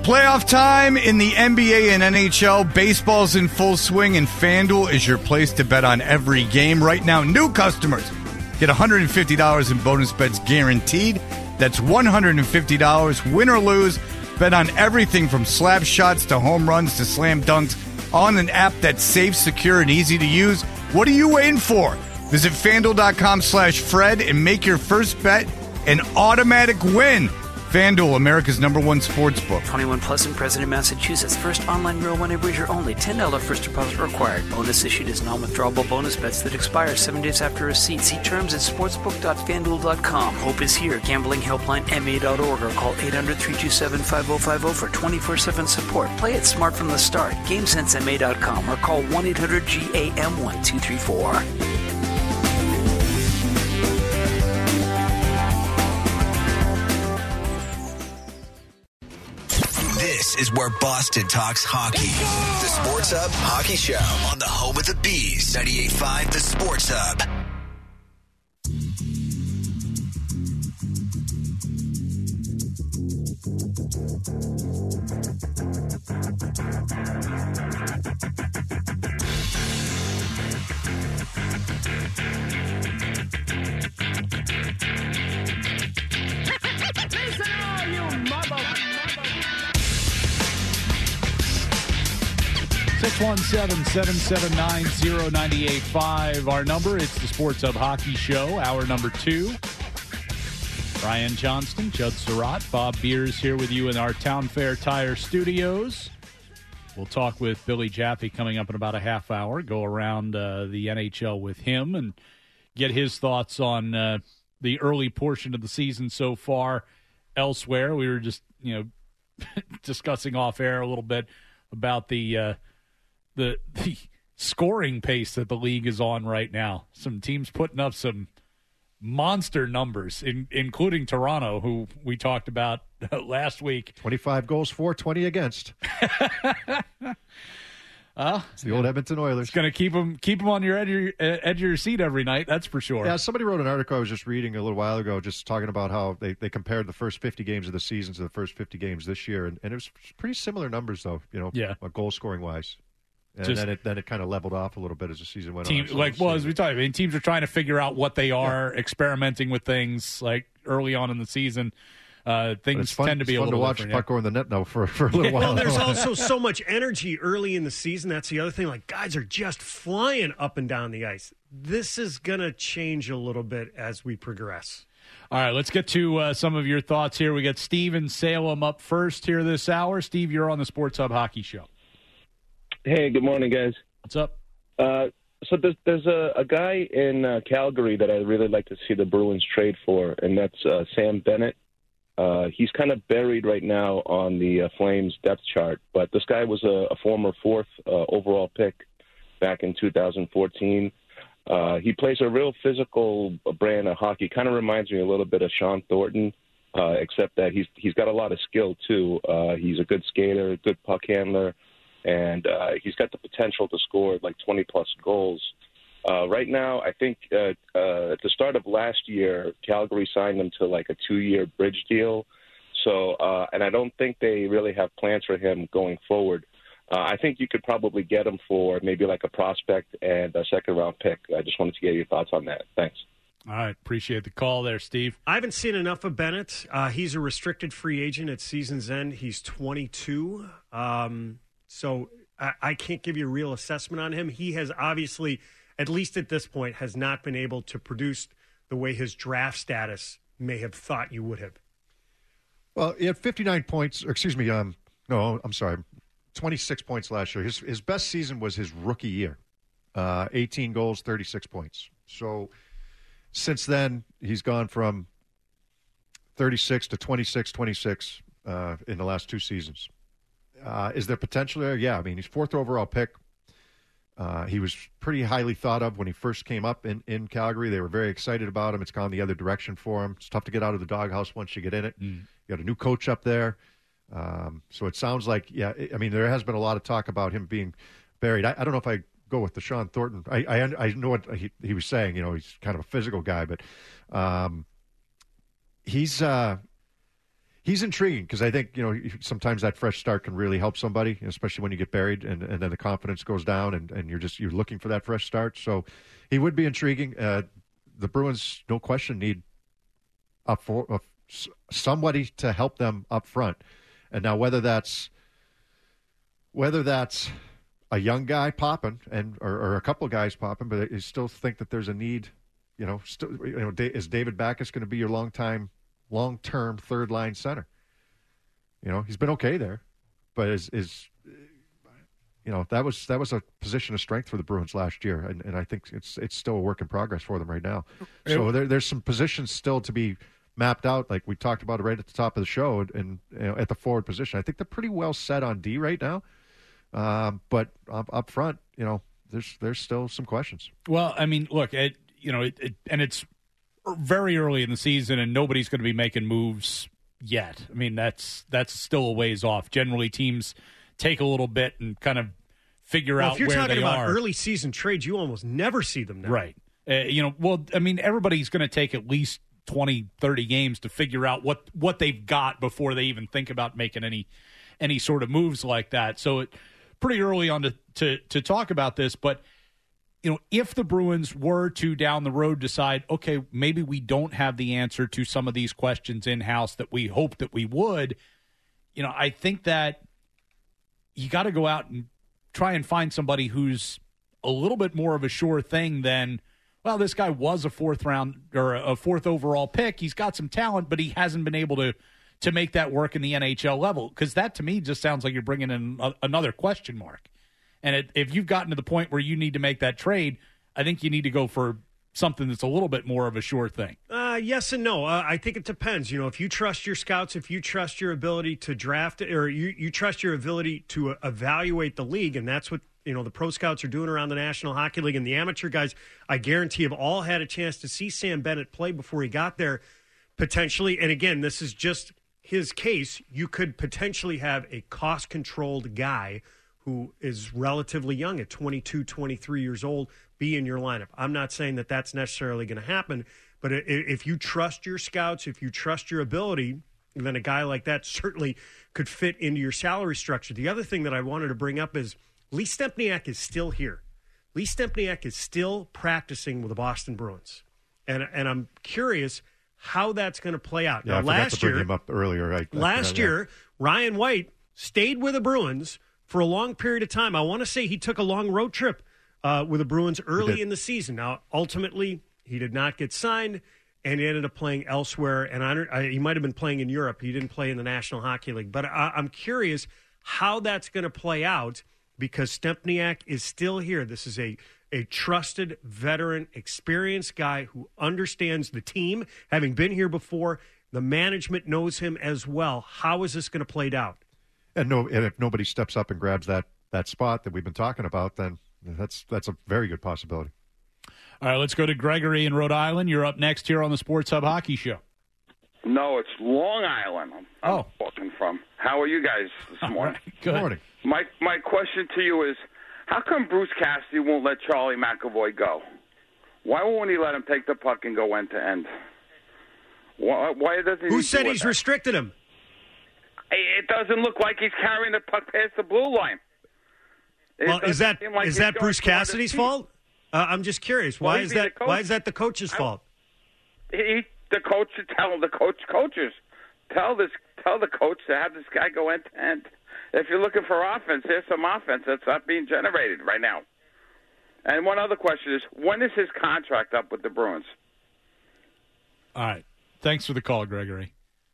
Playoff time in the NBA and NHL. Baseball's in full swing, and FanDuel is your place to bet on every game. Right now, new customers get $150 in bonus bets guaranteed. That's $150, win or lose. Bet on everything from slap shots to home runs to slam dunks on an app that's safe, secure, and easy to use. What are you waiting for? Visit FanDuel.com/Fred and make your first bet an automatic win. FanDuel, America's #1 sports book. 21 plus and present in Massachusetts. First online real money wager only. $10 first deposit required. Bonus issued as non-withdrawable bonus bets that expire 7 days after receipt. See terms at sportsbook.fanduel.com. Hope is here. Gambling helpline MA.org or call 800-327-5050 for 24/7 support. Play it smart from the start. GameSenseMA.com or call 1-800-GAM-1234. This is where Boston talks hockey. The Sports Hub Hockey Show on the home of the Bees. 98.5 The Sports Hub. Listen all you mother... 617-779-0985. Our number, it's the Sports Hub Hockey Show, hour number 2. Brian Johnston, Judd Surratt, Bob Beers here with you in our Town Fair Tire studios. We'll talk with Billy Jaffe coming up in about a half hour, go around the NHL with him and get his thoughts on the early portion of the season so far. Elsewhere, we were just, discussing off air a little bit about the scoring pace that the league is on right now. Some teams putting up some monster numbers, including Toronto, who we talked about last week. 25 goals for, 20 against. It's the old Edmonton Oilers. It's going to keep them on your edge of your seat every night, that's for sure. Yeah, somebody wrote an article I was just reading a little while ago, just talking about how they compared the first 50 games of the season to the first 50 games this year, and it was pretty similar numbers, though, goal scoring-wise. And then it kind of leveled off a little bit as the season went on. As we talked, teams are trying to figure out what they are, experimenting with things like early on in the season. Things tend to be a little fun to watch puck go in the net now for a little while. Well, there's also so much energy early in the season. That's the other thing. Like, guys are just flying up and down the ice. This is going to change a little bit as we progress. All right, let's get to some of your thoughts here. We got Steve in Salem up first here this hour. Steve, you're on the Sports Hub Hockey Show. Hey, good morning, guys. What's up? So there's a guy in Calgary that I really like to see the Bruins trade for, and that's Sam Bennett. He's kind of buried right now on the Flames depth chart, but this guy was a former 4th overall pick back in 2014. He plays a real physical brand of hockey. Kind of reminds me a little bit of Sean Thornton, except that he's got a lot of skill, too. He's a good skater, a good puck handler, and he's got the potential to score like 20-plus goals. Right now, I think at the start of last year, Calgary signed him to like a 2-year bridge deal. So, and I don't think they really have plans for him going forward. I think you could probably get him for maybe like a prospect and a second-round pick. I just wanted to get your thoughts on that. Thanks. All right. Appreciate the call there, Steve. I haven't seen enough of Bennett. He's a restricted free agent at season's end. He's 22. So I can't give you a real assessment on him. He has obviously, at least at this point, has not been able to produce the way his draft status may have thought you would have. Well, he had 59 points. Or excuse me. No, I'm sorry. 26 points last year. His best season was his rookie year. 18 goals, 36 points. So since then, he's gone from 36 to 26 in the last 2 seasons. Is there potential there? Yeah. I mean, he's 4th overall pick. He was pretty highly thought of when he first came up in Calgary. They were very excited about him. It's gone the other direction for him. It's tough to get out of the doghouse once you get in it. You got a new coach up there. So it sounds like, I mean, there has been a lot of talk about him being buried. I don't know if I go with the Sean Thornton. I know what he was saying. He's kind of a physical guy, but he He's intriguing because I think, sometimes that fresh start can really help somebody, especially when you get buried and then the confidence goes down and you're looking for that fresh start. So he would be intriguing. The Bruins, no question, need somebody to help them up front. And now whether that's a young guy popping or a couple of guys popping, but I still think that there's a need. Is David Backes going to be your long-term third-line center? He's been okay there, but that was a position of strength for the Bruins last year, and I think it's still a work in progress for them right now. So there's some positions still to be mapped out, like we talked about right at the top of the show, and at the forward position. I think they're pretty well set on D right now, but up front, there's still some questions. Well, I mean, look, and it's very early in the season, and nobody's going to be making moves yet. I mean, that's still a ways off. Generally, teams take a little bit and kind of figure out where they are. If you're talking about early season trades, you almost never see them now. Right. Everybody's going to take at least 20, 30 games to figure out what they've got before they even think about making any sort of moves like that. So it's pretty early on to talk about this, but if the Bruins were to down the road decide, okay, maybe we don't have the answer to some of these questions in-house that we hope that we would, I think that you got to go out and try and find somebody who's a little bit more of a sure thing than, well, this guy was a fourth overall pick. He's got some talent, but he hasn't been able to make that work in the NHL level. Because that, to me, just sounds like you're bringing in another question mark. And if you've gotten to the point where you need to make that trade, I think you need to go for something that's a little bit more of a sure thing. Yes and no. I think it depends. If you trust your scouts, if you trust your ability to draft, or you trust your ability to evaluate the league, and that's what the pro scouts are doing around the National Hockey League, and the amateur guys, I guarantee, have all had a chance to see Sam Bennett play before he got there, potentially. And again, this is just his case. You could potentially have a cost-controlled guy who is relatively young at 22, 23 years old, be in your lineup. I'm not saying that that's necessarily going to happen, but if you trust your scouts, if you trust your ability, then a guy like that certainly could fit into your salary structure. The other thing that I wanted to bring up is Lee Stempniak is still here. Lee Stempniak is still practicing with the Boston Bruins. And I'm curious how that's going to play out. Yeah, now, I forgot to bring him up earlier. Last year, Ryan White stayed with the Bruins for a long period of time. I want to say he took a long road trip with the Bruins early in the season. Now, ultimately, he did not get signed, and he ended up playing elsewhere. And he might have been playing in Europe. He didn't play in the National Hockey League. But I'm curious how that's going to play out because Stempniak is still here. This is a trusted, veteran, experienced guy who understands the team, having been here before. The management knows him as well. How is this going to play out? And if nobody steps up and grabs that spot that we've been talking about, then that's a very good possibility. All right, let's go to Gregory in Rhode Island. You're up next here on the Sports Hub Hockey Show. No, it's Long Island. I'm talking from. How are you guys this morning? Right, good morning. My question to you is, how come Bruce Cassidy won't let Charlie McAvoy go? Why won't he let him take the puck and go end to end? Why doesn't he? Who said he's restricted him? It doesn't look like he's carrying the puck past the blue line. Well, is that Bruce Cassidy's fault? I'm just curious. Why is that the coach's fault? The coach should tell the coaches tell the coach to have this guy go end to end. If you're looking for offense, there's some offense that's not being generated right now. And one other question is, when is his contract up with the Bruins? All right. Thanks for the call, Gregory.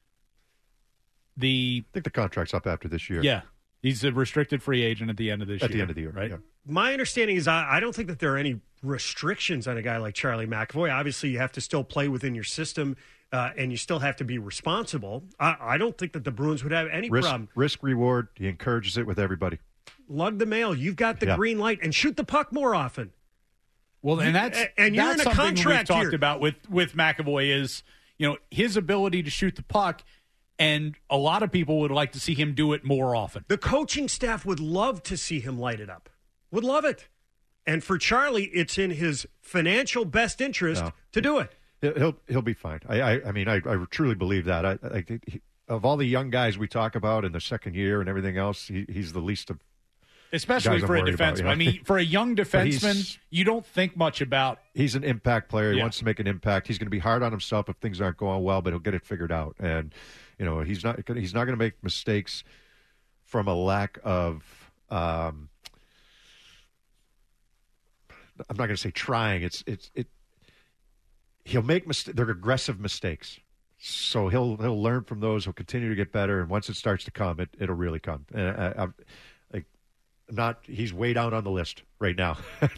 I think the contract's up after this year. Yeah. He's a restricted free agent at the end of this year. At the end of the year, right? Yeah. My understanding is I don't think that there are any restrictions on a guy like Charlie McAvoy. Obviously, you have to still play within your system, and you still have to be responsible. I don't think that the Bruins would have any problem. Risk-reward, he encourages it with everybody. Lug the mail. You've got the green light, and shoot the puck more often. Well, and that's you're in a something contract we've talked about with McAvoy is, his ability to shoot the puck. And a lot of people would like to see him do it more often. The coaching staff would love to see him light it up. Would love it. And for Charlie, it's in his financial best interest to do it. He'll be fine. I mean, I truly believe that. of all the young guys we talk about in the second year and everything else, he's the least of. Especially for a defenseman. About, I mean, for a young defenseman, you don't think much about. He's an impact player. He wants to make an impact. He's going to be hard on himself if things aren't going well, but he'll get it figured out. And he's not going to make mistakes from a lack of. I'm not going to say trying. He'll make they're aggressive mistakes. So he'll learn from those. He'll continue to get better, and once it starts to come, it'll really come. And he's way down on the list right now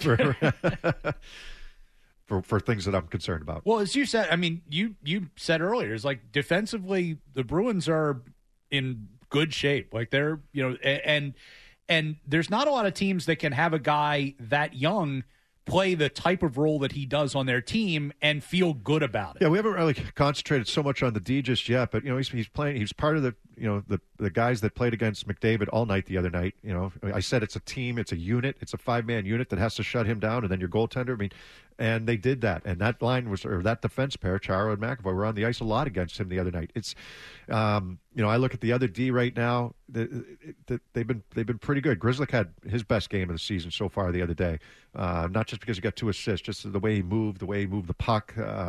for things that I'm concerned about. Well, as you said, I mean, you said earlier, it's like defensively, the Bruins are in good shape. Like they're, and there's not a lot of teams that can have a guy that young play the type of role that he does on their team and feel good about it. Yeah, we haven't really concentrated so much on the D just yet, but he's playing. He's part of the the guys that played against McDavid all night the other night. I said it's a team, it's a unit, it's a 5-man unit that has to shut him down, and then your goaltender. I mean, and they did that, and that line that defense pair, Chara and McAvoy, were on the ice a lot against him the other night. It's, I look at the other D right now. They've been pretty good. Grzelcyk had his best game of the season so far the other day. Not just because he got 2 assists, just the way he moved the puck,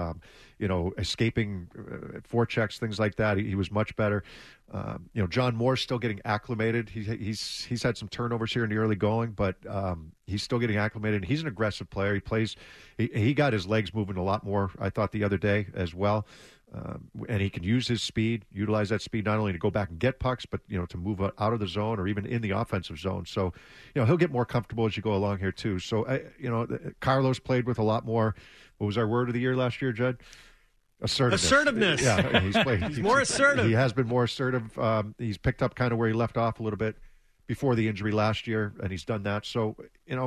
escaping forechecks, things like that. He was much better. John Moore's still getting acclimated. He's had some turnovers here in the early going, but he's still getting acclimated. He's an aggressive player. He plays. He got his legs moving a lot more, I thought, the other day as well. And he can use his speed, utilize that speed not only to go back and get pucks, but to move out of the zone or even in the offensive zone. So, he'll get more comfortable as you go along here too. So, Carlos played with a lot more. What was our word of the year last year, Judd? Assertiveness. Yeah, he's more assertive. He has been more assertive. He's picked up kind of where he left off a little bit before the injury last year, and he's done that. So,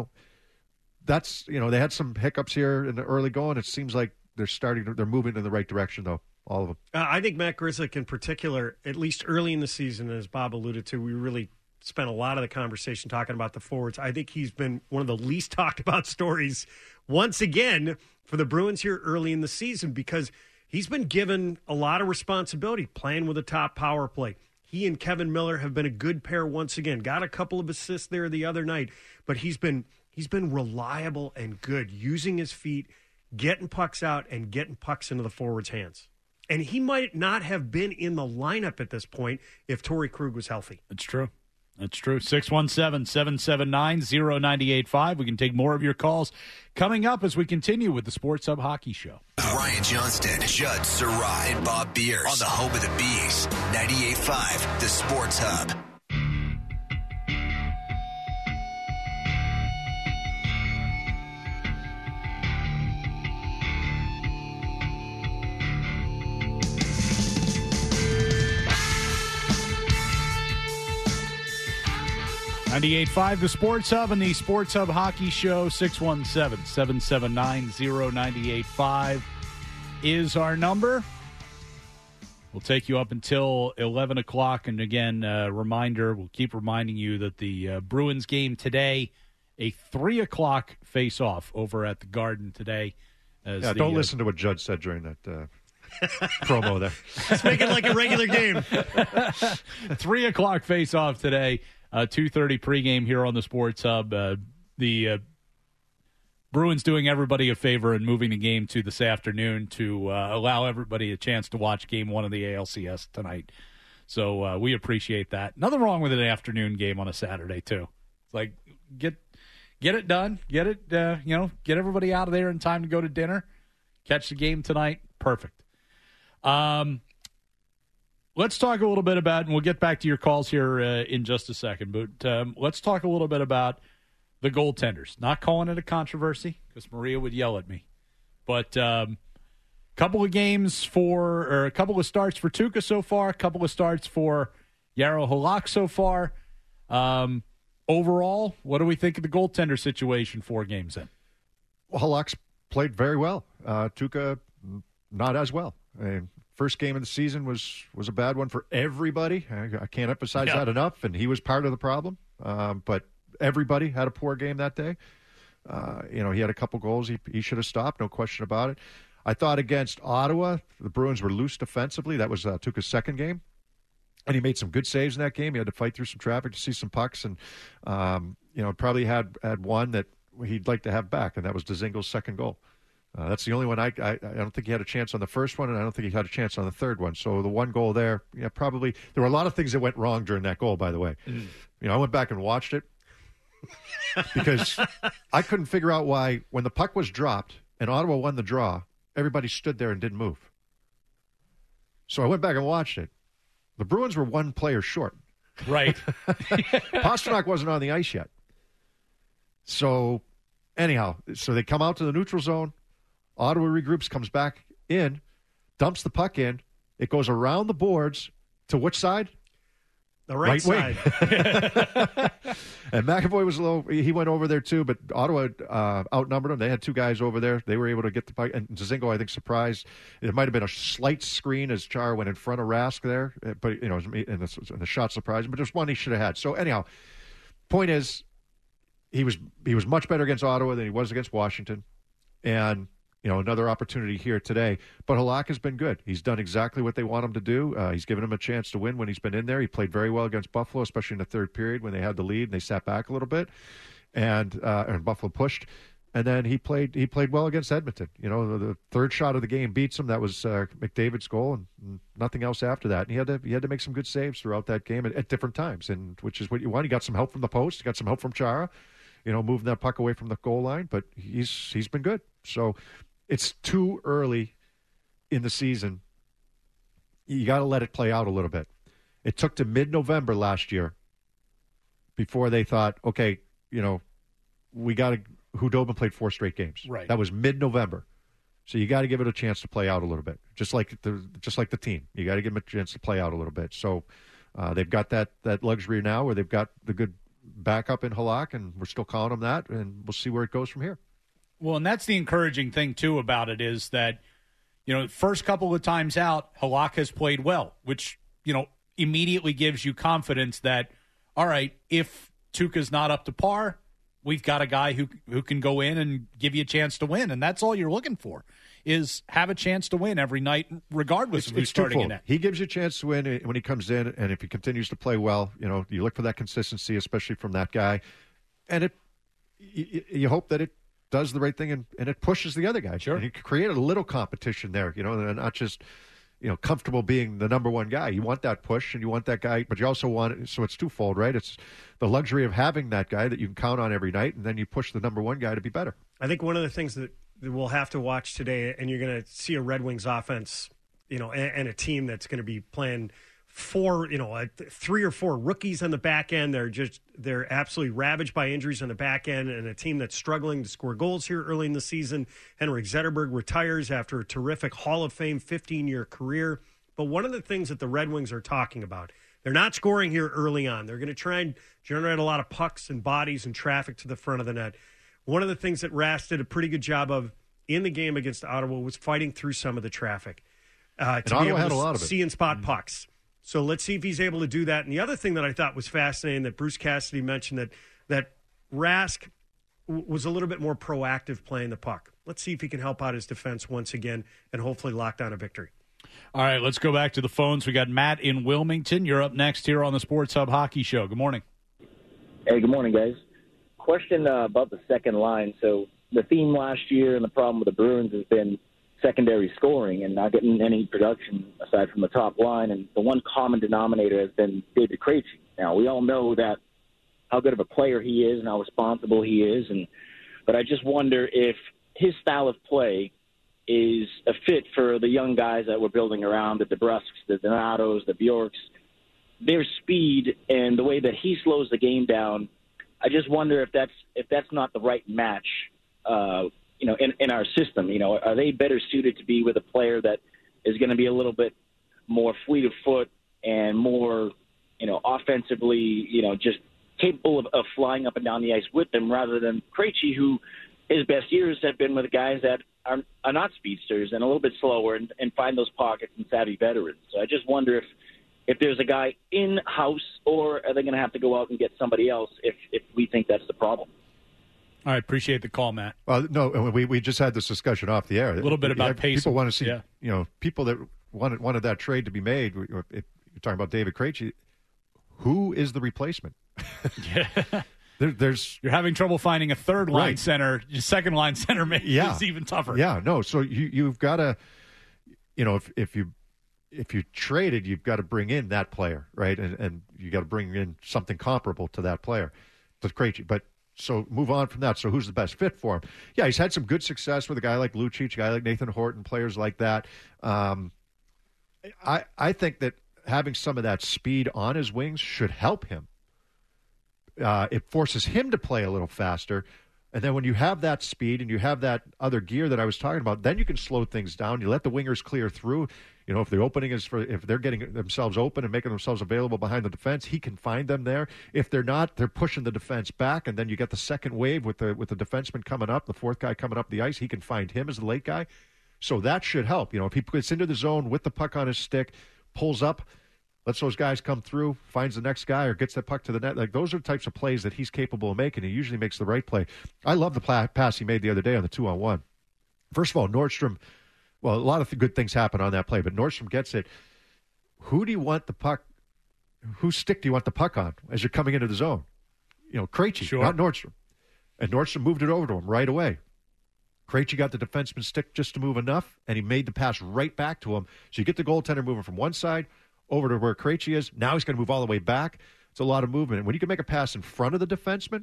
that's they had some hiccups here in the early going. It seems like they're moving in the right direction, though. All of them. I think Matt Grzelcyk in particular, at least early in the season, as Bob alluded to, we really spent a lot of the conversation talking about the forwards. I think he's been one of the least talked about stories once again for the Bruins here early in the season because he's been given a lot of responsibility playing with a top power play. He and Kevin Miller have been a good pair once again. Got a couple of assists there the other night, but he's been reliable and good, using his feet, getting pucks out and getting pucks into the forwards' hands. And he might not have been in the lineup at this point if Torrey Krug was healthy. That's true. 617-779-0985. We can take more of your calls coming up as we continue with the Sports Hub Hockey Show. Ryan Johnston, Judd Surratt, and Bob Beers on the home of the Bees, 98.5, the Sports Hub. .98.5, the Sports Hub and the Sports Hub Hockey Show. 617-779-0985 is our number. We'll take you up until 11 o'clock. And again, reminder, we'll keep reminding you that the Bruins game today, a 3 o'clock face-off over at the Garden today. Don't listen to what Judd said during that promo there. Let's make it like a regular game. 3 o'clock face-off today. 2:30 pregame here on the Sports Hub. The Bruins doing everybody a favor and moving the game to this afternoon to allow everybody a chance to watch Game 1 of the ALCS tonight. So we appreciate that. Nothing wrong with an afternoon game on a Saturday too. It's like get it done, get everybody out of there in time to go to dinner, catch the game tonight. Perfect. Let's talk a little bit about, and we'll get back to your calls here in just a second, but let's talk a little bit about the goaltenders. Not calling it a controversy because Maria would yell at me. But a couple of starts for Tuukka so far, a couple of starts for Jaro Halak so far. Overall, what do we think of the goaltender situation 4 games in? Well, Halak's played very well. Tuukka, not as well. First game of the season was a bad one for everybody. I can't emphasize that enough, and he was part of the problem. But everybody had a poor game that day. He had a couple goals he should have stopped, no question about it. I thought against Ottawa, the Bruins were loose defensively. That was Tuukka's second game. And he made some good saves in that game. He had to fight through some traffic to see some pucks, and probably had one that he'd like to have back, and that was Dzingel's second goal. That's the only one I don't think he had a chance on the first one, and I don't think he had a chance on the third one. So the one goal there, probably there were a lot of things that went wrong during that goal. By the way, I went back and watched it because I couldn't figure out why when the puck was dropped and Ottawa won the draw, everybody stood there and didn't move. So I went back and watched it. The Bruins were one player short. Right. Pastrnak wasn't on the ice yet. So anyhow, they come out to the neutral zone. Ottawa regroups, comes back in, dumps the puck in. It goes around the boards to which side? The right side. And McAvoy was low. He went over there too, but Ottawa outnumbered them. They had two guys over there. They were able to get the puck. And Dzingel, I think, surprised. It might have been a slight screen as Chara went in front of Rask there, but and the shot surprised him. But there's one he should have had. So anyhow, point is, he was much better against Ottawa than he was against Washington, and another opportunity here today. But Halak has been good. He's done exactly what they want him to do. He's given him a chance to win when he's been in there. He played very well against Buffalo, especially in the third period when they had the lead and they sat back a little bit, and Buffalo pushed. And then he played well against Edmonton. The third shot of the game beats him. That was McDavid's goal, and nothing else after that. And he had to make some good saves throughout that game at different times, and which is what you want. He got some help from the post. He got some help from Chara, moving that puck away from the goal line. But he's been good. So it's too early in the season. You got to let it play out a little bit. It took to mid-November last year before they thought, okay, we got to. Hudobin played 4 straight games. Right. That was mid-November. So you got to give it a chance to play out a little bit, just like the team. You got to give them a chance to play out a little bit. So they've got that luxury now where they've got the good backup in Halak, and we're still calling them that, and we'll see where it goes from here. Well, and that's the encouraging thing, too, about it is that, first couple of times out, Halak has played well, which, immediately gives you confidence that, all right, if Tuukka's not up to par, we've got a guy who can go in and give you a chance to win. And that's all you're looking for, is have a chance to win every night, regardless of who's starting in that. He gives you a chance to win when he comes in, and if he continues to play well, you look for that consistency, especially from that guy. And you hope that it does the right thing and it pushes the other guy. Sure. And you create a little competition there, and not just comfortable being the number one guy. You want that push and you want that guy, but you also want it, so it's twofold, right? It's the luxury of having that guy that you can count on every night, and then you push the number one guy to be better. I think one of the things that we'll have to watch today, and you're going to see a Red Wings offense, and a team that's going to be playing 3 or 4 rookies on the back end. They're absolutely ravaged by injuries on the back end, and a team that's struggling to score goals here early in the season. Henrik Zetterberg retires after a terrific Hall of Fame 15-year career. But one of the things that the Red Wings are talking about, they're not scoring here early on. They're going to try and generate a lot of pucks and bodies and traffic to the front of the net. One of the things that Rask did a pretty good job of in the game against Ottawa was fighting through some of the traffic. To be able had to a lot of it. see and spot pucks. So let's see if he's able to do that. And the other thing that I thought was fascinating that Bruce Cassidy mentioned, that Rask was a little bit more proactive playing the puck. Let's see if he can help out his defense once again and hopefully lock down a victory. All right, let's go back to the phones. We got Matt in Wilmington. You're up next here on the Sports Hub Hockey Show. Good morning. Hey, good morning, guys. Question about the second line. So the theme last year and the problem with the Bruins has been secondary scoring and not getting any production aside from the top line. And the one common denominator has been David Krejci. Now, we all know that how good of a player he is and how responsible he is. But I just wonder if his style of play is a fit for the young guys that we're building around, the DeBrusks, the Donatos, the Bjorks. Their speed and the way that he slows the game down, I just wonder if that's not the right match in our system. Are they better suited to be with a player that is going to be a little bit more fleet of foot and more, offensively, just capable of flying up and down the ice with them, rather than Krejci, who his best years have been with guys that are not speedsters and a little bit slower and find those pockets and savvy veterans. So I just wonder if there's a guy in-house, or are they going to have to go out and get somebody else if we think that's the problem? All right, appreciate the call, Matt. No, we just had this discussion off the air. A little bit about pace. People want to see, people that wanted that trade to be made. You're talking about David Krejci. Who is the replacement? Yeah. You're having trouble finding a third line right. center. Your second line center maybe is even tougher. Yeah, no. So you've got to, if you traded, you've got to bring in that player, right? And you got to bring in something comparable to that player, to Krejci. But so move on from that. So who's the best fit for him? Yeah, he's had some good success with a guy like Lucic, a guy like Nathan Horton, players like that. I think that having some of that speed on his wings should help him. It forces him to play a little faster. And then when you have that speed and you have that other gear that I was talking about, then you can slow things down. You let the wingers clear through. If the opening is if they're getting themselves open and making themselves available behind the defense, he can find them there. If they're not, they're pushing the defense back, and then you get the second wave with the defenseman coming up, the fourth guy coming up the ice. He can find him as the late guy. So that should help. If he gets into the zone with the puck on his stick, pulls up, lets those guys come through, finds the next guy, or gets that puck to the net. Like, those are the types of plays that he's capable of making. He usually makes the right play. I love the pass he made the other day on the 2-on-1. First of all, Nordstrom, well, a lot of good things happen on that play, but Nordstrom gets it. Who do you want the puck? Whose stick do you want the puck on as you're coming into the zone? Krejci, sure. Not Nordstrom. And Nordstrom moved it over to him right away. Krejci got the defenseman's stick just to move enough, and he made the pass right back to him. So you get the goaltender moving from one side over to where Krejci is. Now he's going to move all the way back. It's a lot of movement. And when you can make a pass in front of the defenseman,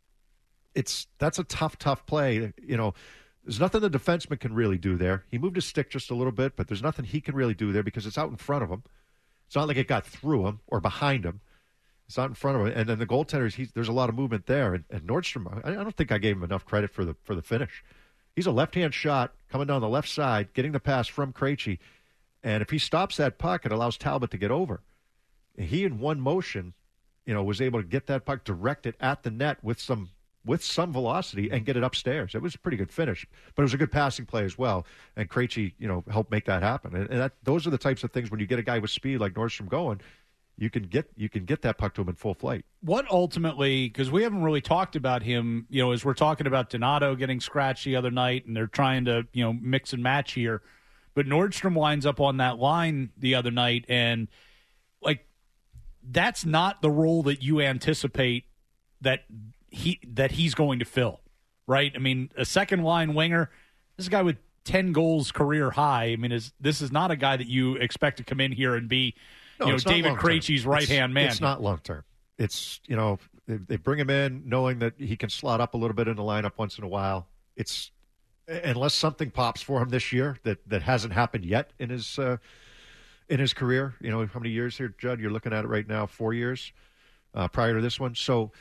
that's a tough play. There's nothing the defenseman can really do there. He moved his stick just a little bit, but there's nothing he can really do there because it's out in front of him. It's not like it got through him or behind him. It's out in front of him. And then the goaltender, there's a lot of movement there. And Nordstrom, I don't think I gave him enough credit for the finish. He's a left-hand shot coming down the left side, getting the pass from Krejci. And if he stops that puck, it allows Talbot to get over. He, in one motion, was able to get that puck directed at the net with some velocity and get it upstairs. It was a pretty good finish, but it was a good passing play as well. And Krejci, helped make that happen. And those are the types of things when you get a guy with speed like Nordstrom going, you can get that puck to him in full flight. What ultimately, because we haven't really talked about him, as we're talking about Donato getting scratched the other night, and they're trying to mix and match here. But Nordstrom winds up on that line the other night, and that's not the role that you anticipate that he's going to fill, right? I mean, a second line winger, this is a guy with 10 goals career high. I mean, this is not a guy that you expect to come in here and be, David Krejci's right-hand man. It's not long-term. It's, they bring him in knowing that he can slot up a little bit in the lineup once in a while. It's, unless something pops for him this year that hasn't happened yet in his career. How many years here, Judd? You're looking at it right now, 4 years prior to this one. So,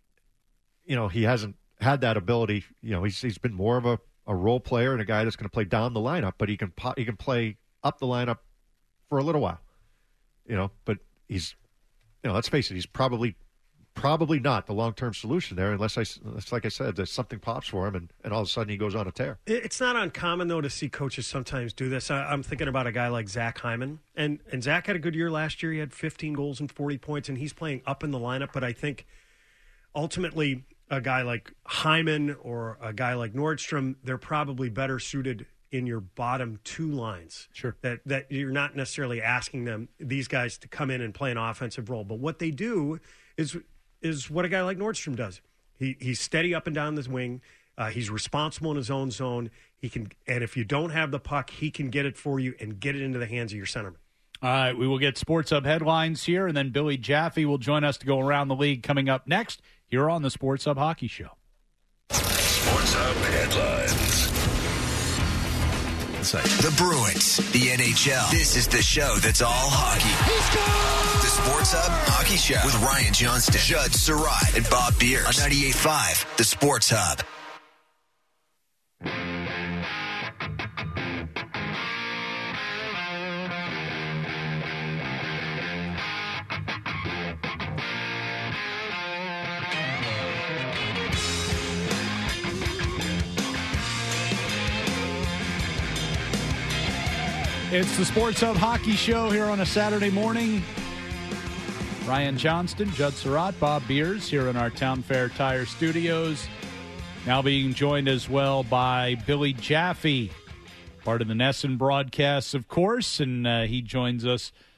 he hasn't had that ability. He's been more of a role player and a guy that's going to play down the lineup, but he can play up the lineup for a little while. But he's, let's face it, he's probably not the long-term solution there unless, like I said, that something pops for him and all of a sudden he goes on a tear. It's not uncommon, though, to see coaches sometimes do this. I'm thinking about a guy like Zach Hyman. And Zach had a good year last year. He had 15 goals and 40 points, and he's playing up in the lineup. But I think ultimately a guy like Hyman or a guy like Nordstrom, they're probably better suited in your bottom two lines. Sure. That you're not necessarily asking these guys to come in and play an offensive role. But what they do is what a guy like Nordstrom does. He's steady up and down this wing. He's responsible in his own zone. And if you don't have the puck, he can get it for you and get it into the hands of your centerman. All right, we will get Sports Hub headlines here, and then Billy Jaffe will join us to go around the league coming up next here on the Sports Hub Hockey Show. Sports Hub headlines. The Bruins, the NHL. This is the show that's all hockey. The Sports Hub Hockey Show with Ryan Johnston, Judd Surratt, and Bob Beers on 98.5, the Sports Hub. It's the Sports Hub Hockey Show here on a Saturday morning. Ryan Johnston, Judd Surratt, Bob Beers here in our Town Fair Tire Studios. Now being joined as well by Billy Jaffe, part of the Nesson broadcasts, of course, and he joins us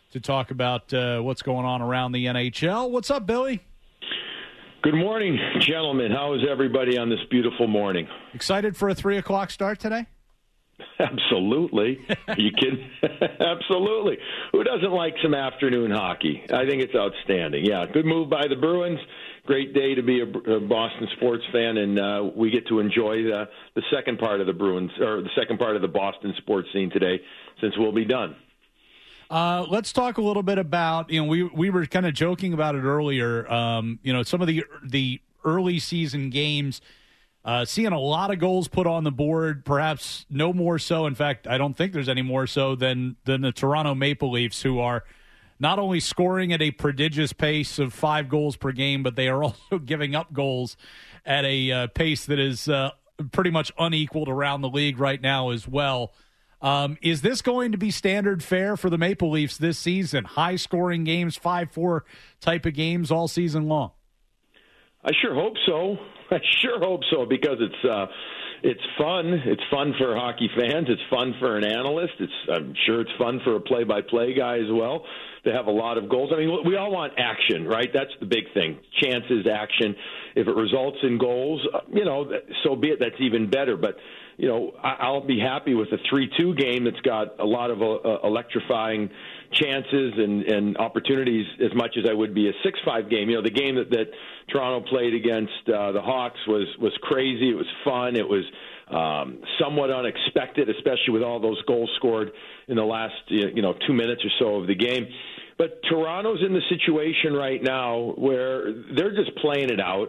to talk about what's going on around the NHL. What's up, Billy? Good morning, gentlemen. How is everybody on this beautiful morning? Excited for a 3 o'clock start today? Absolutely. Are you kidding? Absolutely. Who doesn't like some afternoon hockey? I think it's outstanding. Yeah, good move by the Bruins. Great day to be a Boston sports fan, and we get to enjoy the second part of the Bruins, or the second part of the Boston sports scene today, since we'll be done. Let's talk a little bit about, we were kind of joking about it earlier, some of the early season games, seeing a lot of goals put on the board, perhaps no more so. In fact, I don't think there's any more so than the Toronto Maple Leafs, who are not only scoring at a prodigious pace of 5 goals per game, but they are also giving up goals at a pace that is pretty much unequaled around the league right now as well. Is this going to be standard fare for the Maple Leafs this season? High-scoring games, 5-4 type of games all season long? I sure hope so. Because it's fun. It's fun for hockey fans. It's fun for an analyst. I'm sure it's fun for a play-by-play guy as well to have a lot of goals. I mean, we all want action, right? That's the big thing. Chances, action. If it results in goals, so be it. That's even better. But I'll be happy with a 3-2 game that's got a lot of electrifying chances and opportunities as much as I would be a 6-5 game. The game that Toronto played against the Hawks was crazy. It was fun. It was somewhat unexpected, especially with all those goals scored in the last 2 minutes or so of the game. But Toronto's in the situation right now where they're just playing it out.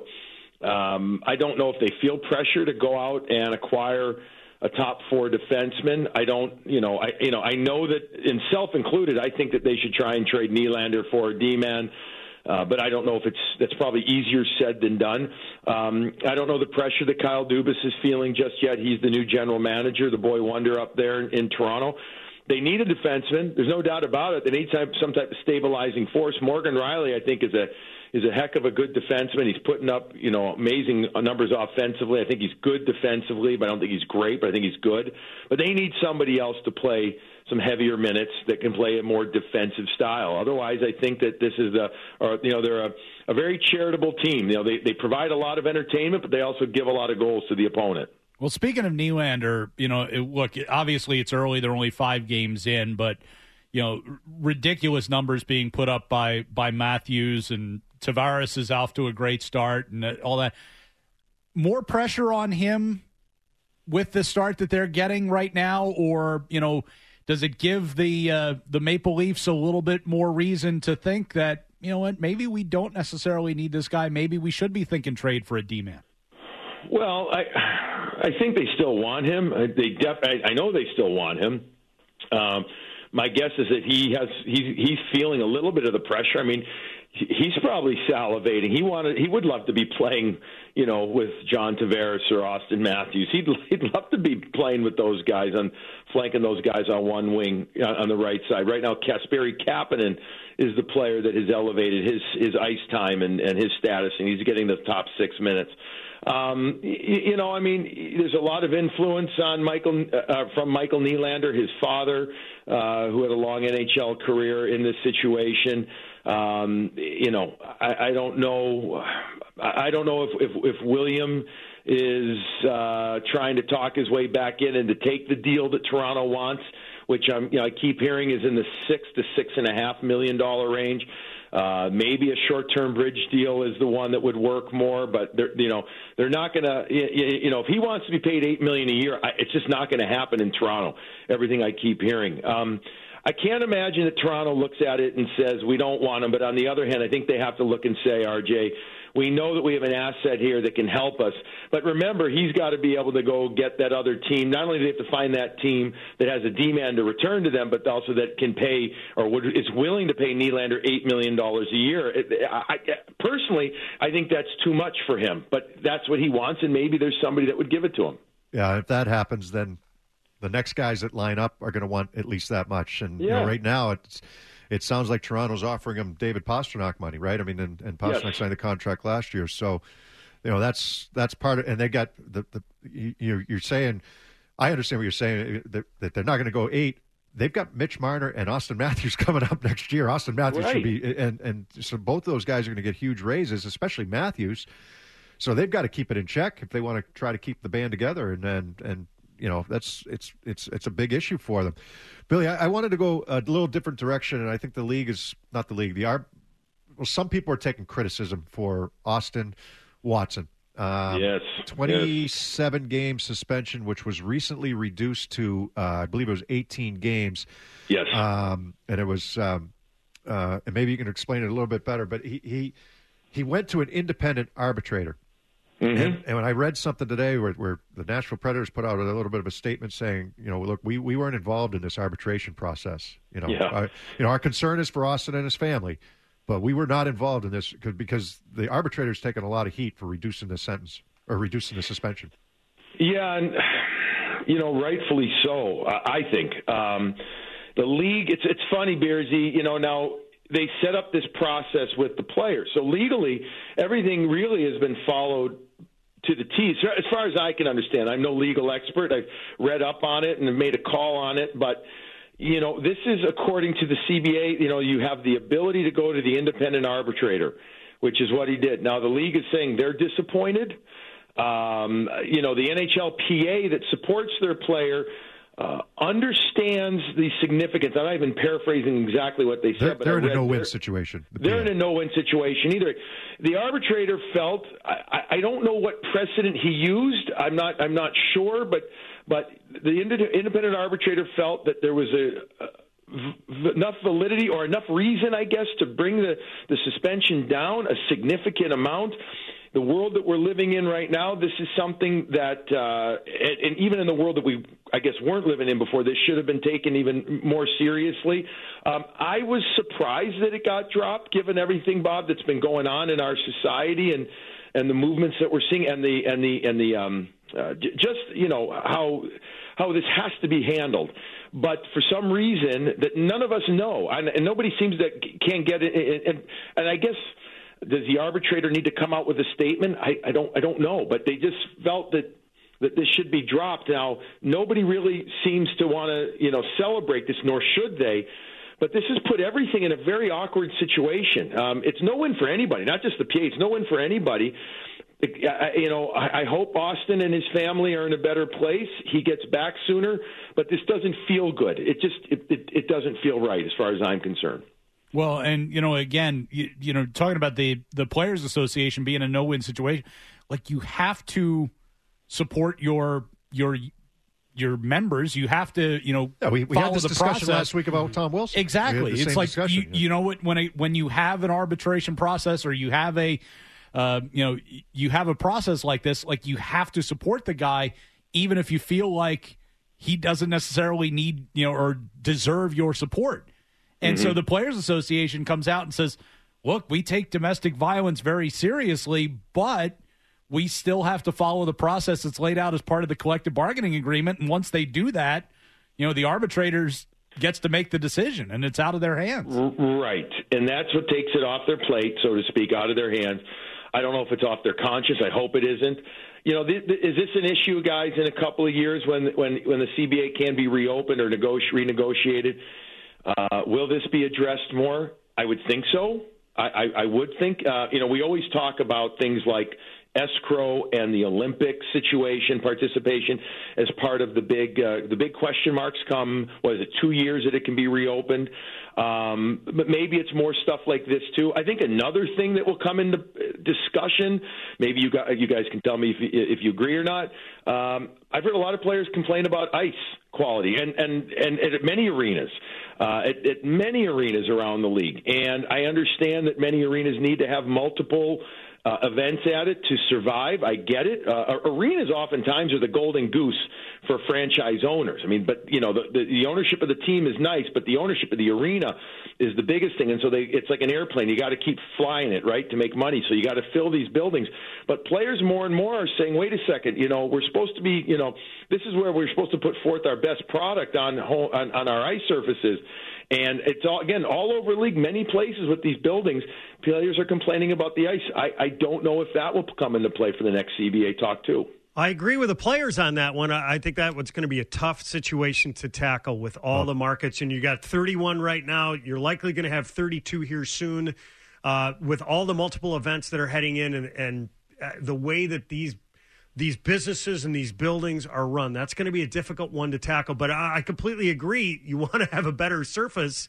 I don't know if they feel pressure to go out and acquire a top 4 defenseman. I know that, in self included, I think that they should try and trade Nylander for a D-man. But I don't know if that's probably easier said than done. I don't know the pressure that Kyle Dubas is feeling just yet. He's the new general manager, the boy wonder up there in Toronto. They need a defenseman. There's no doubt about it. They need some type of stabilizing force. Morgan Rielly, I think, is a heck of a good defenseman. He's putting up, amazing numbers offensively. I think he's good defensively, but I don't think he's great, but I think he's good. But they need somebody else to play some heavier minutes that can play a more defensive style. Otherwise, I think that this is they're a very charitable team. They provide a lot of entertainment, but they also give a lot of goals to the opponent. Well, speaking of Nylander, look, obviously it's early. They're only 5 games in, but, ridiculous numbers being put up by Matthews, and Tavares is off to a great start and all that. More pressure on him with the start that they're getting right now, or, does it give the Maple Leafs a little bit more reason to think that, maybe we don't necessarily need this guy. Maybe we should be thinking trade for a D-man? Well, I think they still want him. I know they still want him. My guess is that he's feeling a little bit of the pressure. I mean, he's probably salivating. He would love to be playing, with John Tavares or Auston Matthews. He'd love to be playing with those guys, flanking those guys on one wing on the right side. Right now, Kasperi Kapanen is the player that has elevated his ice time and his status, and he's getting the top 6 minutes. There's a lot of influence on from Michael Nylander, his father, who had a long NHL career in this situation. I don't know. I don't know if William is trying to talk his way back in and to take the deal that Toronto wants, which I keep hearing is in the $6 to $6.5 million range. Maybe a short-term bridge deal is the one that would work more, but they're not going to. If he wants to be paid $8 million a year, it's just not going to happen in Toronto. Everything I keep hearing. I can't imagine that Toronto looks at it and says we don't want him. But on the other hand, I think they have to look and say, RJ, we know that we have an asset here that can help us. But remember, he's got to be able to go get that other team. Not only do they have to find that team that has a D-man to return to them, but also that can pay or is willing to pay Nylander $8 million a year. Personally, I think that's too much for him. But that's what he wants, and maybe there's somebody that would give it to him. Yeah, if that happens, then the next guys that line up are going to want at least that much. And right now, it sounds like Toronto's offering him David Pastrnak money, right? I mean, and Pastrnak signed the contract last year, so that's part of. And they got you're saying, I understand what you're saying, that they're not going to go 8, they've got Mitch Marner and Austin Matthews coming up next year. Austin Matthews should be, and so both those guys are going to get huge raises, especially Matthews. So they've got to keep it in check if they want to try to keep the band together, and that's it's a big issue for them. Billy, I wanted to go a little different direction, and I think the league is not the league. Some people are taking criticism for Austin Watson. Yes. 27 game suspension, which was recently reduced to, I believe it was 18 games. Yes. And it was, and maybe you can explain it a little bit better, but he went to an independent arbitrator. Mm-hmm. And when I read something today where the Nashville Predators put out a little bit of a statement saying, look, we weren't involved in this arbitration process. Our concern is for Austin and his family. But we were not involved in this because the arbitrator's taken a lot of heat for reducing the sentence or reducing the suspension. Yeah, and rightfully so. I think the league. It's funny, Bearsy. Now they set up this process with the players, so legally everything really has been followed to the T. As far as I can understand, I'm no legal expert. I've read up on it and have made a call on it, but. This is according to the CBA. You have the ability to go to the independent arbitrator, which is what he did. Now, the league is saying they're disappointed. The NHLPA that supports their player understands the significance. I'm not even paraphrasing exactly what they said. They're in a no-win situation. They're in a no-win situation either. The arbitrator felt, I don't know what precedent he used. I'm not sure, but the independent arbitrator felt that there was enough validity or enough reason, I guess, to bring the suspension down a significant amount. The world that we're living in right now, this is something that, and even in the world that we, I guess, weren't living in before, this should have been taken even more seriously. I was surprised that it got dropped, given everything, Bob, that's been going on in our society and the movements that we're seeing how this has to be handled. But for some reason that none of us know, and nobody seems to can get it, and I guess. Does the arbitrator need to come out with a statement? I don't know, but they just felt that this should be dropped. Now, nobody really seems to want to, celebrate this, nor should they. But this has put everything in a very awkward situation. It's no win for anybody, not just the PA. It's no win for anybody. I hope Austin and his family are in a better place. He gets back sooner, but this doesn't feel good. It doesn't feel right as far as I'm concerned. Well, and, again, talking about the Players Association being a no-win situation, like you have to support your members. You have to, we follow had this the discussion process. Last week about Tom Wilson. Exactly. It's like, when you have an arbitration process or you have a process like this, like you have to support the guy, even if you feel like he doesn't necessarily need, or deserve your support. And so the Players Association comes out and says, look, we take domestic violence very seriously, but we still have to follow the process that's laid out as part of the collective bargaining agreement. And once they do that, the arbitrators gets to make the decision, and it's out of their hands. Right. And that's what takes it off their plate, so to speak, out of their hands. I don't know if it's off their conscience. I hope it isn't. Is this an issue, guys, in a couple of years when the CBA can be reopened or renegotiated? Will this be addressed more? I would think so. I would think. We always talk about things like escrow and the Olympic participation as part of the big question marks come, 2 years that it can be reopened? But maybe it's more stuff like this too. I think another thing that will come into discussion, maybe you guys can tell me if you agree or not. I've heard a lot of players complain about ice quality and at many arenas, at many arenas around the league. And I understand that many arenas need to have multiple events at it to survive. I get it. Arenas oftentimes are the golden goose for franchise owners. I mean, but the ownership of the team is nice, but the ownership of the arena is the biggest thing. And so it's like an airplane. You got to keep flying it, right, to make money. So you got to fill these buildings. But players more and more are saying, wait a second, we're supposed to be, this is where we're supposed to put forth our best product on our ice surfaces. And it's all over the league, many places with these buildings, players are complaining about the ice. I don't know if that will come into play for the next CBA talk too. I agree with the players on that one. I think that one's going to be a tough situation to tackle with all the markets. And you got 31 right now. You're likely going to have 32 here soon with all the multiple events that are heading in and the way that these businesses and these buildings are run. That's going to be a difficult one to tackle. But I completely agree. You want to have a better surface.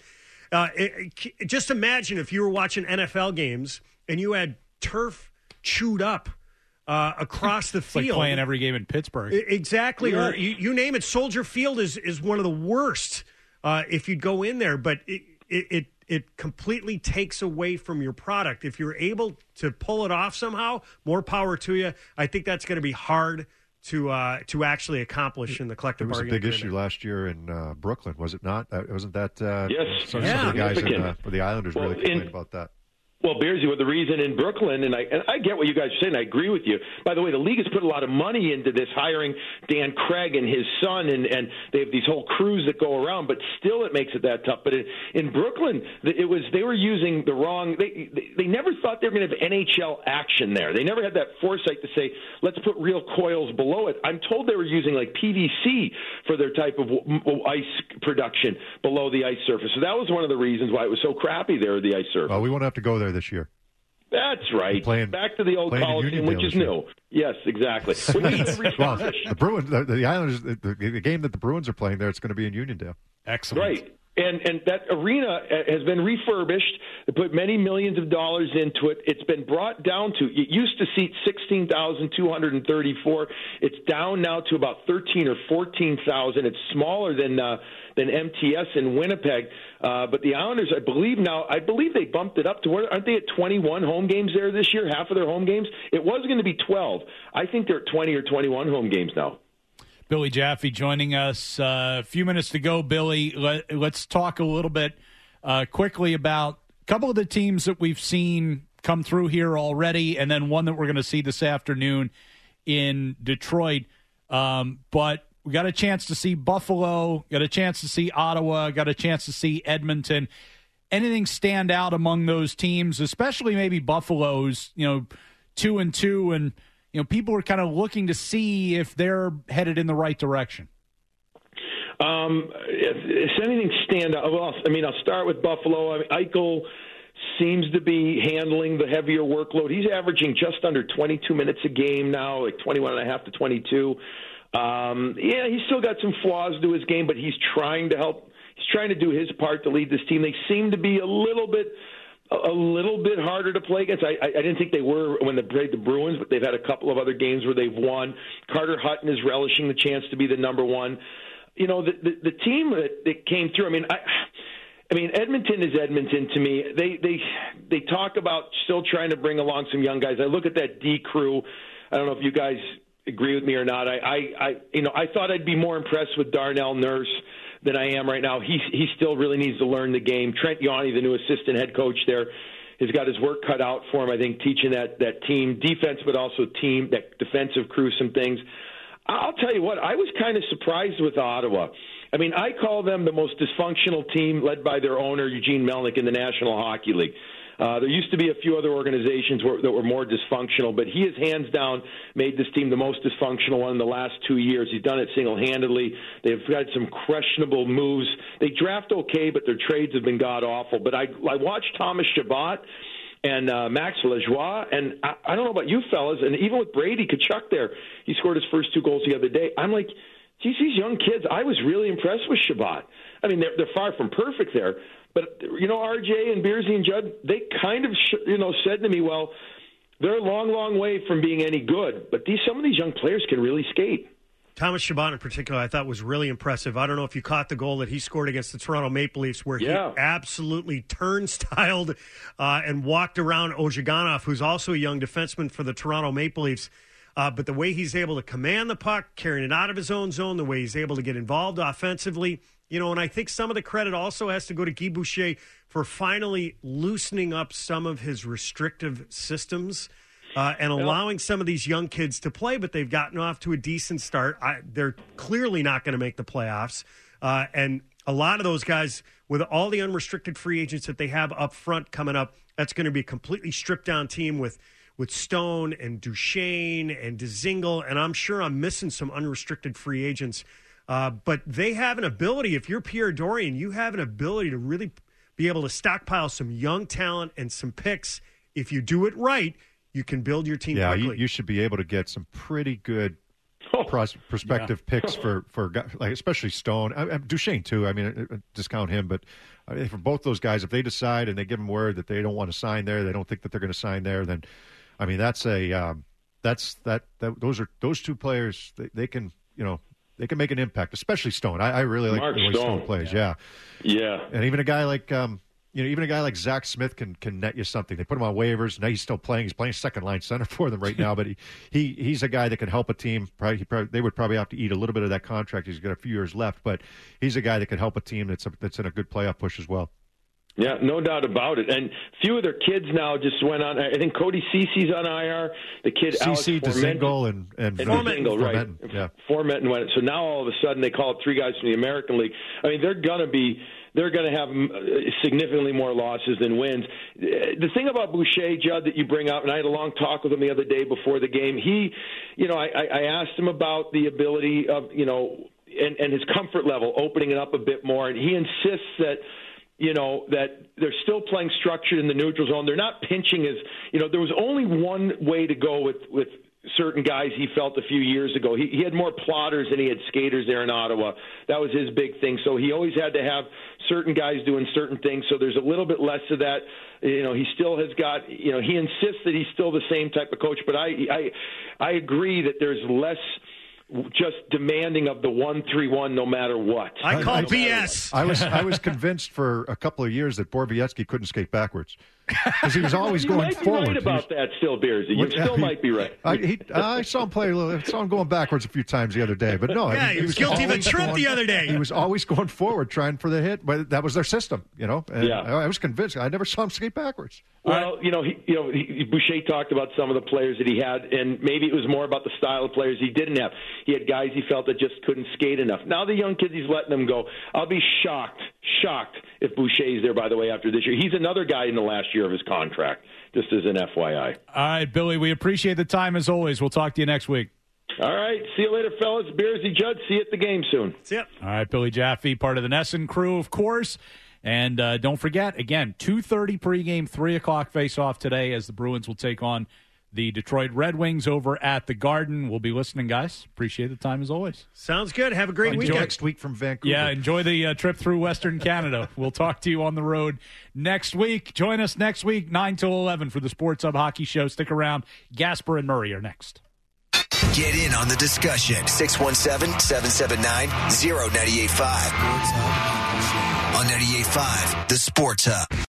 Just imagine if you were watching NFL games and you had turf chewed up across the field. Like playing every game in Pittsburgh. Exactly. Yeah. Or you name it. Soldier Field is one of the worst if you'd go in there. But it completely takes away from your product. If you're able to pull it off somehow, more power to you. I think that's going to be hard to actually accomplish in the collective bargaining agreement. It was a big issue last year in Brooklyn, was it not? Wasn't that yes. Some of the guys for the Islanders really complained about that. Well, Bearsy, the reason in Brooklyn, and I get what you guys are saying, I agree with you. By the way, the league has put a lot of money into this, hiring Dan Craig and his son, and they have these whole crews that go around, but still it makes it that tough. But in Brooklyn, they were using the wrong – they never thought they were going to have NHL action there. They never had that foresight to say, let's put real coils below it. I'm told they were using like PVC for their type of ice production below the ice surface. So that was one of the reasons why it was so crappy there, the ice surface. Well, we won't have to go there this year. That's right. Back to the old Coliseum, which is new. Yes, exactly. Well, the Bruins, the Islanders, the game that the Bruins are playing there, it's going to be in Uniondale. Excellent. Right. And that arena has been refurbished. They put many millions of dollars into it. It's been brought down to, it used to seat 16,234. It's down now to about 13 or 14,000. It's smaller than MTS in Winnipeg. But the Islanders, I believe they bumped it up to, aren't they at 21 home games there this year, half of their home games? It was going to be 12. I think they're at 20 or 21 home games now. Billy Jaffe joining us. A few minutes to go, Billy. Let's talk a little bit quickly about a couple of the teams that we've seen come through here already, and then one that we're going to see this afternoon in Detroit. But we got a chance to see Buffalo, got a chance to see Ottawa, got a chance to see Edmonton. Anything stand out among those teams, especially maybe Buffalo's, 2-2, and people are kind of looking to see if they're headed in the right direction. If anything stand out, well, I'll start with Buffalo. Eichel seems to be handling the heavier workload. He's averaging just under 22 minutes a game now, like 21 and a half to 22. He's still got some flaws to his game, but he's trying to help. He's trying to do his part to lead this team. They seem to be a little bit harder to play against. I didn't think they were when they played the Bruins, but they've had a couple of other games where they've won. Carter Hutton is relishing the chance to be the number one. The team that came through, Edmonton is Edmonton to me. They talk about still trying to bring along some young guys. I look at that D crew. I don't know if you guys agree with me or not. I thought I'd be more impressed with Darnell Nurse than I am right now. He still really needs to learn the game. Trent Yawney, the new assistant head coach there, has got his work cut out for him, I think, teaching that team defense, but also that defensive crew some things. I'll tell you what, I was kind of surprised with Ottawa. I call them the most dysfunctional team led by their owner, Eugene Melnyk, in the National Hockey League. There used to be a few other organizations that were more dysfunctional, but he has hands down made this team the most dysfunctional one in the last 2 years. He's done it single-handedly. They've got some questionable moves. They draft okay, but their trades have been god-awful. But I watched Thomas Chabot and Max Lajoie, and I don't know about you fellas, and even with Brady Tkachuk there, he scored his first 2 goals the other day. I'm like, geez, these young kids, I was really impressed with Chabot. They're far from perfect there. But, RJ and Bearsy and Judd, they kind of, said to me, well, they're a long, long way from being any good. But some of these young players can really skate. Thomas Chabot in particular, I thought was really impressive. I don't know if you caught the goal that he scored against the Toronto Maple Leafs where he absolutely turnstiled and walked around Ozhiganov, who's also a young defenseman for the Toronto Maple Leafs. But the way he's able to command the puck, carrying it out of his own zone, the way he's able to get involved offensively, and I think some of the credit also has to go to Guy Boucher for finally loosening up some of his restrictive systems and allowing some of these young kids to play, but they've gotten off to a decent start. They're clearly not going to make the playoffs. And a lot of those guys, with all the unrestricted free agents that they have up front coming up, that's going to be a completely stripped-down team with with Stone and Duchesne and Dzingel, and I'm sure I'm missing some unrestricted free agents. But they have an ability. If you're Pierre Dorian, you have an ability to really be able to stockpile some young talent and some picks. If you do it right, you can build your team quickly. Yeah, you should be able to get some pretty good prospective picks for like especially Stone, Duchesne too. I mean, discount him, but for both those guys, if they decide and they give them word that they don't want to sign there, they don't think that they're going to sign there, then I mean those two players. They can they can make an impact, especially Stone. I really like the way Stone plays. Yeah, and even a guy like. Even a guy like Zach Smith can net you something. They put him on waivers. Now he's still playing. He's playing second-line center for them right now. But he's a guy that can help a team. They would probably have to eat a little bit of that contract. He's got a few years left. But he's a guy that can help a team that's in a good playoff push as well. Yeah, no doubt about it. And a few of their kids now just went on. I think Cody Cece's on IR. The kid Alex Dzingel and Dzingel, right? Yeah, Formenton went. So now all of a sudden they call it three guys from the American League. I mean, they're going to have significantly more losses than wins. The thing about Boucher, Judd, that you bring up, and I had a long talk with him the other day before the game. I asked him about the ability of, and his comfort level, opening it up a bit more, and he insists that. That they're still playing structured in the neutral zone. They're not pinching as, there was only one way to go with certain guys he felt a few years ago. He had more plotters than he had skaters there in Ottawa. That was his big thing. So he always had to have certain guys doing certain things. So there's a little bit less of that. He still has got, he insists that he's still the same type of coach. But I agree that there's less just demanding of the 1-3-1 no matter what. I call BS. I was convinced for a couple of years that Borowiecki couldn't skate backwards because he was always going forward. You might be right about that still, Beersy. You still might be right. I saw him play a little. I saw him going backwards a few times the other day, but no. Yeah, he was guilty of a trip the other day. He was always going forward, trying for the hit, but that was their system, And I was convinced. I never saw him skate backwards. Well, Boucher talked about some of the players that he had, and maybe it was more about the style of players he didn't have. He had guys he felt that just couldn't skate enough. Now the young kids, he's letting them go. I'll be shocked if Boucher's there, by the way, after this year. He's another guy in the last year of his contract, just as an FYI. All right, Billy, we appreciate the time as always. We'll talk to you next week. All right. See you later, fellas. Beersy, Judd, see you at the game soon. See ya. All right, Billy Jaffe, part of the Nesson crew, of course. And don't forget, again, 2:30 pregame, 3 o'clock face-off today as the Bruins will take on the Detroit Red Wings over at the Garden. We'll be listening, guys. Appreciate the time as always. Sounds good. Have a great weekend. Next week from Vancouver. Yeah, enjoy the trip through Western Canada. We'll talk to you on the road next week. Join us next week, 9 till 11 for the Sports Hub Hockey Show. Stick around. Gasper and Murray are next. Get in on the discussion. 617-779-0985. On 98.5, the Sports Hub.